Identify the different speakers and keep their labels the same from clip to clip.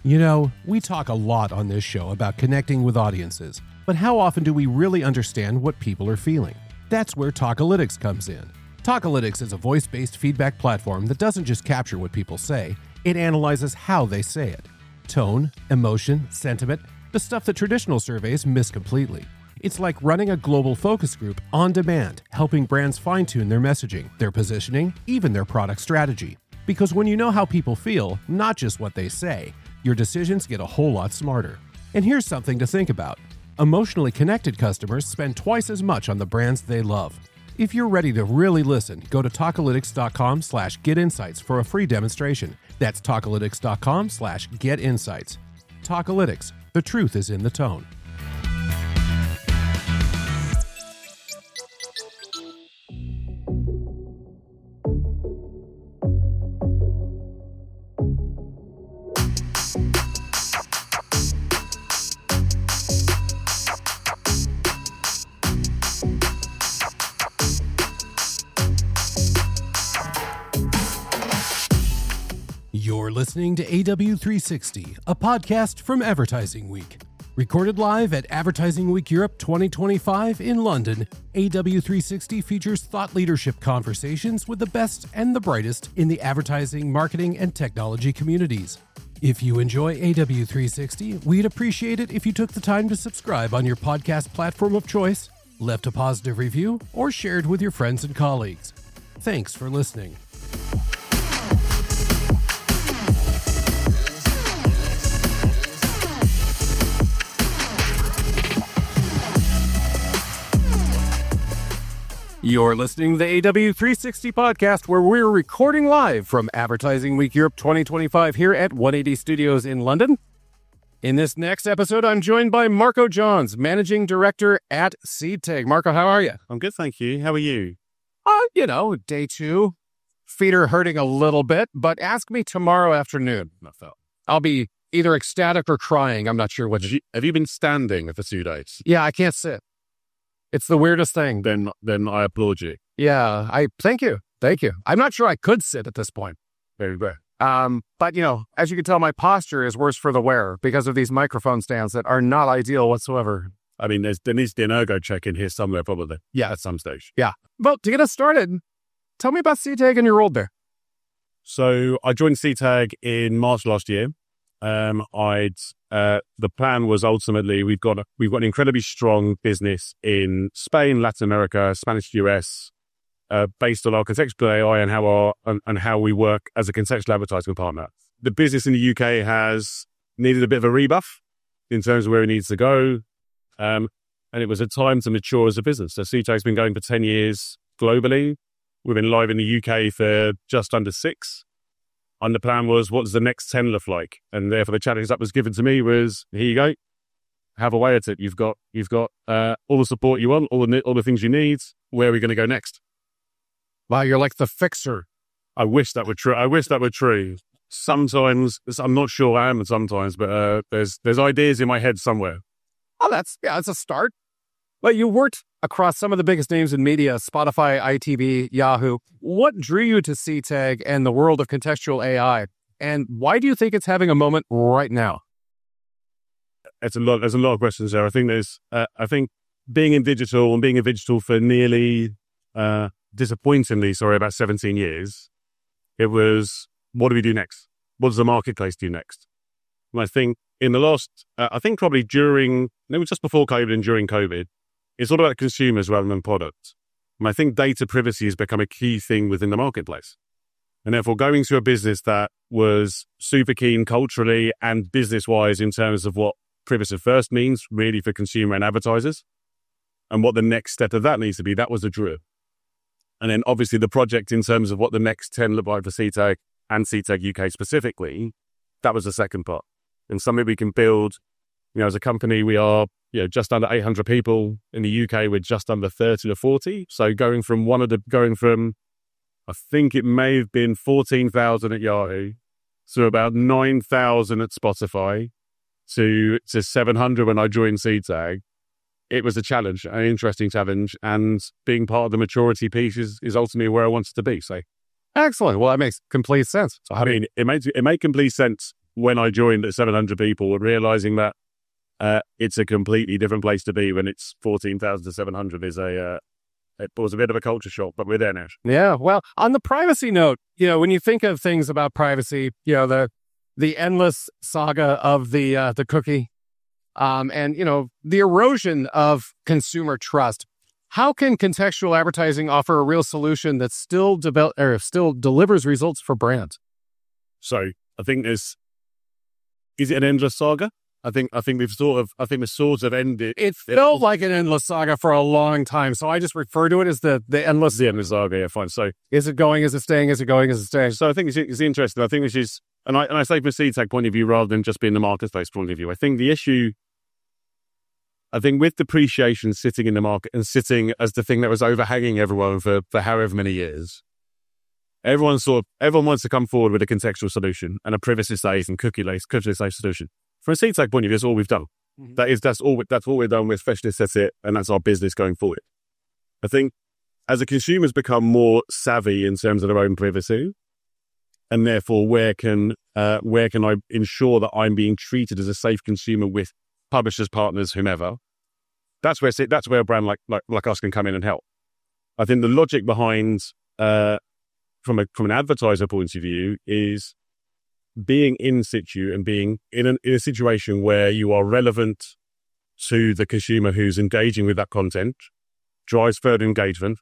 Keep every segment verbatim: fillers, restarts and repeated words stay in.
Speaker 1: You know, we talk a lot on this show about connecting with audiences, but how often do we really understand what people are feeling? That's where Talkalytics comes in. Talkalytics is a voice-based feedback platform that doesn't just capture what people say, it analyzes how they say it. Tone, emotion, sentiment, the stuff that traditional surveys miss completely. It's like running a global focus group on demand, helping brands fine-tune their messaging, their positioning, even their product strategy. Because when you know how people feel, not just what they say, your decisions get a whole lot smarter. And here's something to think about. Emotionally connected customers spend twice as much on the brands they love. If you're ready to really listen, go to Talkalytics.com slash get insights for a free demonstration. That's Talkalytics.com slash get insights. Talkalytics, the truth is in the tone. You're listening to A W three sixty, a podcast from Advertising Week. Recorded live at Advertising Week Europe twenty twenty-five in London, A W three sixty features thought leadership conversations with the best and the brightest in the advertising, marketing, and technology communities. If you enjoy A W three sixty, we'd appreciate it if you took the time to subscribe on your podcast platform of choice, left a positive review, or shared with your friends and colleagues. Thanks for listening. You're listening to the A W three sixty podcast, where we're recording live from Advertising Week Europe twenty twenty-five here at one eighty Studios in London. In this next episode, I'm joined by Marco Johns, Managing Director at Seedtag. Marco, how are you?
Speaker 2: I'm good, thank you. How are you?
Speaker 1: Uh, you know, day two. Feet are hurting a little bit, but ask me tomorrow afternoon. I'll be either ecstatic or crying. I'm not sure which.
Speaker 2: Have you, have you been standing for two days?
Speaker 1: Yeah, I can't sit. It's the weirdest thing.
Speaker 2: Then then I applaud you.
Speaker 1: Yeah, I thank you. Thank you. I'm not sure I could sit at this point.
Speaker 2: Very good.
Speaker 1: Um, but, you know, as you can tell, my posture is worse for the wear because of these microphone stands that are not ideal whatsoever.
Speaker 2: I mean, there's, there needs to be an ergo check in here somewhere, probably.
Speaker 1: Yeah.
Speaker 2: At some stage.
Speaker 1: Yeah. Well, to get us started, tell me about Seedtag and your role there.
Speaker 2: So I joined Seedtag in March last year. Um, I'd uh, the plan was ultimately we've got a, we've got an incredibly strong business in Spain, Latin America, Spanish U S, uh, based on our contextual A I and how our and, and how we work as a contextual advertising partner. The business in the U K has needed a bit of a rebuff in terms of where it needs to go, um, and it was a time to mature as a business. So Seedtag's been going for ten years globally. We've been live in the U K for just under six. And the plan was, what does the next ten look like? And therefore, the challenge that was given to me was, here you go, have a way at it. You've got, you've got uh, all the support you want, all the all the things you need. Where are we going to go next?
Speaker 1: Wow, you're like the fixer.
Speaker 2: I wish that were true. I wish that were true. Sometimes, I'm not sure I am sometimes, but uh, there's there's ideas in my head somewhere.
Speaker 1: Oh, that's yeah, that's a start. But you worked across some of the biggest names in media, Spotify, I T V, Yahoo. What drew you to Seedtag and the world of contextual A I? And why do you think it's having a moment right now?
Speaker 2: It's a lot. There's a lot of questions there. I think there's. Uh, I think being in digital and being in digital for nearly, uh, disappointingly, sorry, about seventeen years, it was, what do we do next? What does the marketplace do next? And I think in the last, uh, I think probably during, it was just before COVID and during COVID, it's all about consumers rather than product. And I think data privacy has become a key thing within the marketplace. And therefore, going to a business that was super keen culturally and business-wise in terms of what privacy first means, really for consumer and advertisers, and what the next step of that needs to be, that was the drew. And then obviously the project in terms of what the next ten look like for Seedtag and Seedtag U K specifically, that was the second part. And something we can build, you know, as a company, we are, you know, just under eight hundred people. In the U K, we're just under thirty to forty. So going from one of the, going from, I think it may have been fourteen thousand at Yahoo to about nine thousand at Spotify to, to seven hundred when I joined Seedtag. It was a challenge, an interesting challenge. And being part of the maturity piece is, is ultimately where I wanted to be. So
Speaker 1: excellent. Well, that makes complete sense.
Speaker 2: So I mean, it made, it made complete sense when I joined at seven hundred people and realizing that uh, it's a completely different place to be when it's fourteen thousand to seven hundred is a, uh, it was a bit of a culture shock, but we're there now.
Speaker 1: Yeah. Well, on the privacy note, you know, when you think of things about privacy, you know, the, the endless saga of the, uh, the cookie, um, and, you know, the erosion of consumer trust. How can contextual advertising offer a real solution that still develop or still delivers results for brands?
Speaker 2: So I think there's, is it an endless saga? I think I think we've sort of I think the swords have ended.
Speaker 1: It felt like an endless saga for a long time, so I just refer to it as the the endless
Speaker 2: the endless saga. Yeah, fine. So
Speaker 1: is it going? Is it staying? Is it going? Is it staying?
Speaker 2: So I think it's, it's interesting. I think this is, and I and I say from a C TAG point of view rather than just being the marketplace point of view. I think the issue, I think with depreciation sitting in the market and sitting as the thing that was overhanging everyone for for however many years. Everyone sort of, everyone wants to come forward with a contextual solution and a privacy-safe and cookie-based cookie-safe solution. From a C TAG point of view, that's all we've done. Mm-hmm. That is, that's all. That's all we've done. We're specialists. That's it, and that's our business going forward. I think as the consumers become more savvy in terms of their own privacy, and therefore where can uh, where can I ensure that I'm being treated as a safe consumer with publishers, partners, whomever? That's where that's where a brand like like, like us can come in and help. I think the logic behind uh, from a from an advertiser point of view is being in situ and being in, an, in a situation where you are relevant to the consumer who's engaging with that content, drives further engagement.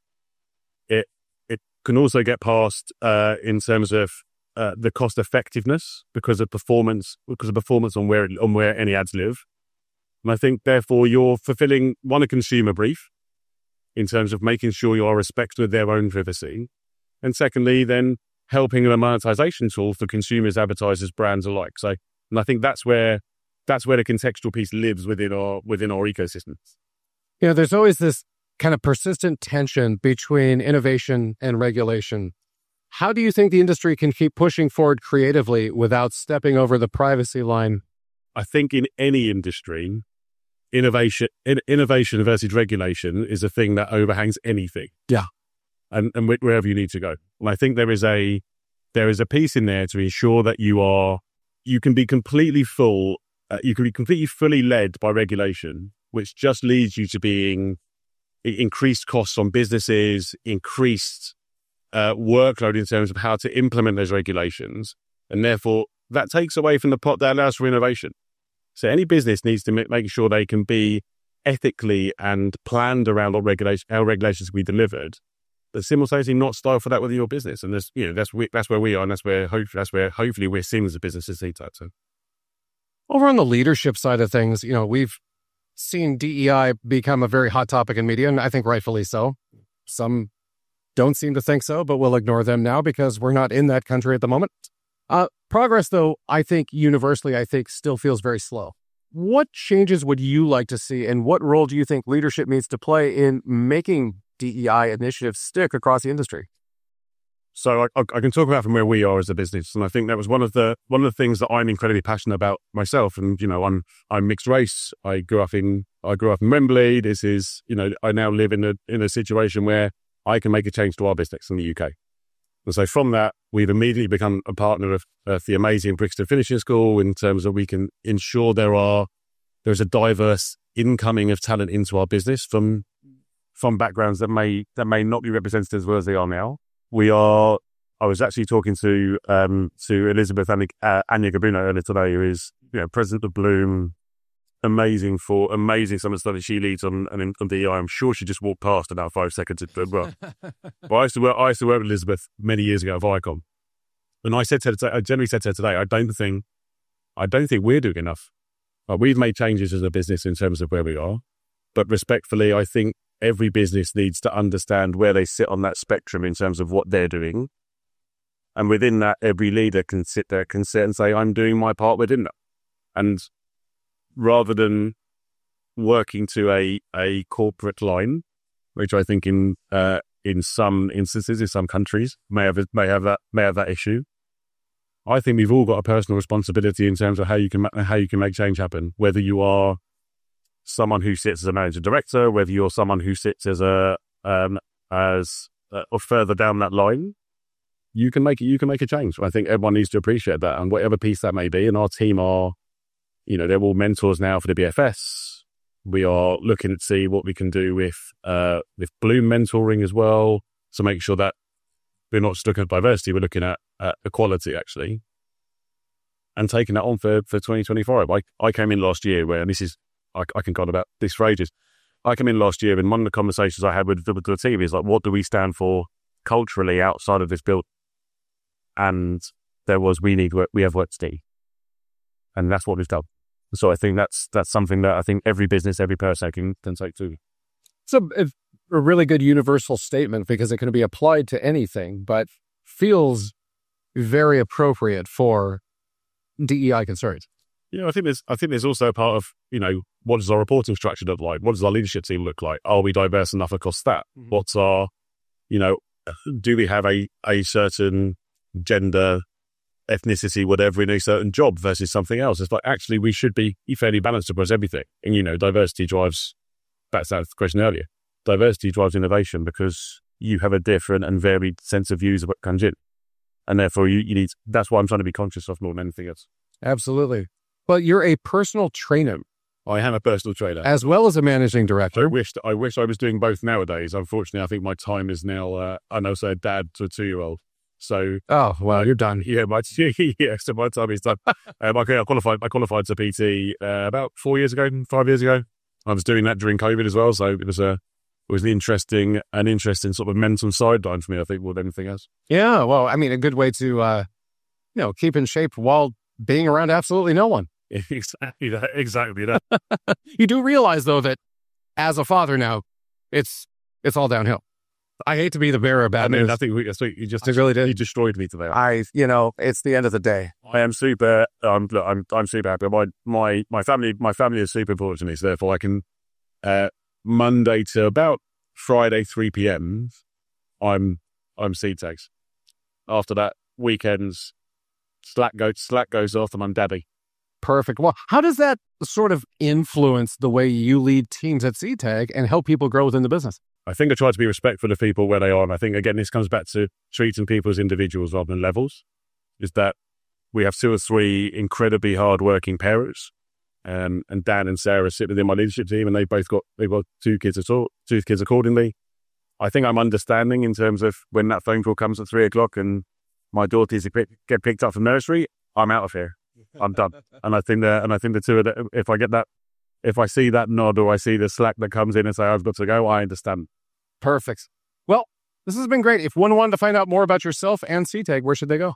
Speaker 2: It it can also get past uh, in terms of uh, the cost effectiveness because of performance, because of performance on where on where any ads live. And I think therefore you're fulfilling one a consumer brief in terms of making sure you are respectful of their own privacy, and secondly then helping a monetization tool for consumers, advertisers, brands alike. So, and I think that's where that's where the contextual piece lives within our within our ecosystem.
Speaker 1: You know, there's always this kind of persistent tension between innovation and regulation. How do you think the industry can keep pushing forward creatively without stepping over the privacy line?
Speaker 2: I think in any industry, innovation in, innovation versus regulation is a thing that overhangs anything.
Speaker 1: Yeah.
Speaker 2: And, and wherever you need to go. And I think there is a there is a piece in there to ensure that you are you can be completely full, uh, you can be completely fully led by regulation, which just leads you to being increased costs on businesses, increased uh, workload in terms of how to implement those regulations, and therefore that takes away from the pot that allows for innovation. So any business needs to make, make sure they can be ethically and planned around what regulation, how regulations can be delivered. But simultaneously not style for that within your business, and that's you know that's we, that's where we are, and that's where hope that's where hopefully we're seen as a business as C TAG. So,
Speaker 1: over on the leadership side of things, you know we've seen D E I become a very hot topic in media, and I think rightfully so. Some don't seem to think so, but we'll ignore them now because we're not in that country at the moment. Uh, progress, though, I think universally, I think still feels very slow. What changes would you like to see, and what role do you think leadership needs to play in making D E I initiatives stick across the industry?
Speaker 2: So I, I can talk about from where we are as a business, and I think that was one of the one of the things that I'm incredibly passionate about myself. And you know, I'm I'm mixed race. I grew up in I grew up in Wembley. This is you know I now live in a in a situation where I can make a change to our business in the U K. And so from that, we've immediately become a partner of, of the amazing Brixton Finishing School in terms of we can ensure there are there's a diverse incoming of talent into our business from. from backgrounds that may that may not be represented as well as they are now. We are. I was actually talking to um, to Elizabeth and uh, Anya Gabrino earlier today, who is you know president of Bloom, amazing for amazing some of the stuff that she leads on on, on D E I. I'm sure she just walked past about five seconds. Well, but I used to work. I used to work with Elizabeth many years ago at Viacom, and I said to her, I generally said to her today, I don't think I don't think we're doing enough. Like, we've made changes as a business in terms of where we are, but respectfully, I think every business needs to understand where they sit on that spectrum in terms of what they're doing. And within that, every leader can sit there, can sit and say, I'm doing my part within that. And rather than working to a, a corporate line, which I think in uh, in some instances, in some countries, may have may have that may have that issue. I think we've all got a personal responsibility in terms of how you can how you can make change happen, whether you are someone who sits as a manager director, whether you're someone who sits as a um, as uh, or further down that line, you can make it, you can make a change. I think everyone needs to appreciate that, and whatever piece that may be. And our team are, you know, they're all mentors now for the B F S. We are looking to see what we can do with uh, with Bloom mentoring as well. So make sure that we're not just looking at diversity, we're looking at, at equality actually, and taking that on for, for twenty twenty-five. I, I came in last year where, and this is, I, I can go on about this for ages. I came in last year and one of the conversations I had with, with the team is like, what do we stand for culturally outside of this build? And there was, we need work, we have work to do. And that's what we've done. So I think that's that's something that I think every business, every person can, can take to.
Speaker 3: It's a, a really good universal statement because it can be applied to anything, but feels very appropriate for D E I concerns.
Speaker 2: Yeah, I think there's I think there's also a part of, you know, what does our reporting structure look like? What does our leadership team look like? Are we diverse enough across that? Mm-hmm. What's our, you know, do we have a, a certain gender, ethnicity, whatever, in a certain job versus something else? It's like, actually, we should be fairly balanced across everything. And, you know, diversity drives, back to the question earlier, diversity drives innovation because you have a different and varied sense of views of what comes in. And therefore, you, you need, that's why I'm trying to be conscious of more than anything else.
Speaker 3: Absolutely. But you're a personal trainer.
Speaker 2: I am a personal trainer.
Speaker 3: As well as a managing director.
Speaker 2: I wish, I wish I was doing both nowadays. Unfortunately, I think my time is now, uh, I know, say a dad to a two-year-old. So,
Speaker 3: oh, well, you're done.
Speaker 2: Yeah, my, yeah, so my time is done. um, I qualified, I qualified as a P T uh, about four years ago, five years ago. I was doing that during COVID as well. So it was a, it was an interesting, an interesting sort of mental sideline for me, I think, more than anything else.
Speaker 3: Yeah, well, I mean, a good way to, uh, you know, keep in shape while being around absolutely no one.
Speaker 2: Exactly that. Exactly that.
Speaker 3: You do realize, though, that as a father now, it's it's all downhill. I hate to be the bearer of bad
Speaker 2: I mean,
Speaker 3: news.
Speaker 2: I think we, you just
Speaker 3: I really did.
Speaker 2: You destroyed me today.
Speaker 3: I, you know, it's the end of the day.
Speaker 2: I am super. Um, look, I'm I'm super happy. My my my family my family is super important to me. So therefore, I can uh, Monday to about Friday three p.m. I'm I'm seed tags. After that, weekends Slack goes Slack goes off, and I'm daddy.
Speaker 3: Perfect. Well, how does that sort of influence the way you lead teams at C TAG and help people grow within the business?
Speaker 2: I think I try to be respectful of people where they are. And I think, again, this comes back to treating people as individuals rather than levels, is that we have two or three incredibly hardworking parents. Um, and Dan and Sarah sit within my leadership team, and they've both got, they've got two kids at all, two kids accordingly. I think I'm understanding in terms of when that phone call comes at three o'clock and my daughters get picked up from nursery, I'm out of here. I'm done. And I think that, and I think the two of them, if I get that, if I see that nod or I see the Slack that comes in and say I've got to go, I understand.
Speaker 3: Perfect. Well, this has been great. If one wanted to find out more about yourself and C TAG, where should they go?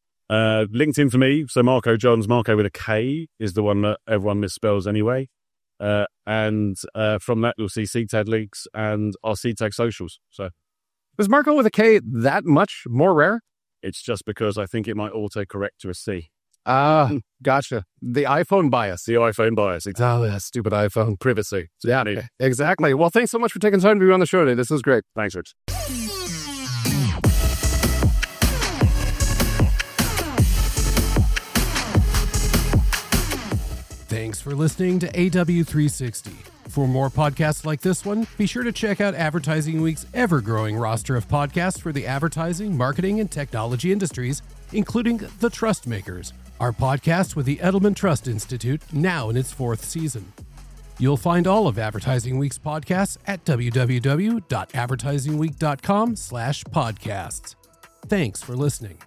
Speaker 2: Uh, LinkedIn for me. So Marco Johns, Marco with a K is the one that everyone misspells anyway. Uh, and uh, from that, you'll see C TAG links and our C TAG socials. So,
Speaker 3: is Marco with a K that much more rare?
Speaker 2: It's just because I think it might auto-correct to a C.
Speaker 3: Ah, uh, gotcha. The iPhone bias.
Speaker 2: The iPhone bias.
Speaker 3: Exactly. Oh, that stupid iPhone. Privacy. Yeah, exactly. Well, thanks so much for taking time to be on the show today. This is great.
Speaker 2: Thanks, Rich.
Speaker 1: Thanks for listening to A W three sixty. For more podcasts like this one, be sure to check out Advertising Week's ever-growing roster of podcasts for the advertising, marketing, and technology industries, including The Trust Makers, our podcast with the Edelman Trust Institute, now in its fourth season. You'll find all of Advertising Week's podcasts at w w w dot advertising week dot com slash podcasts. Thanks for listening.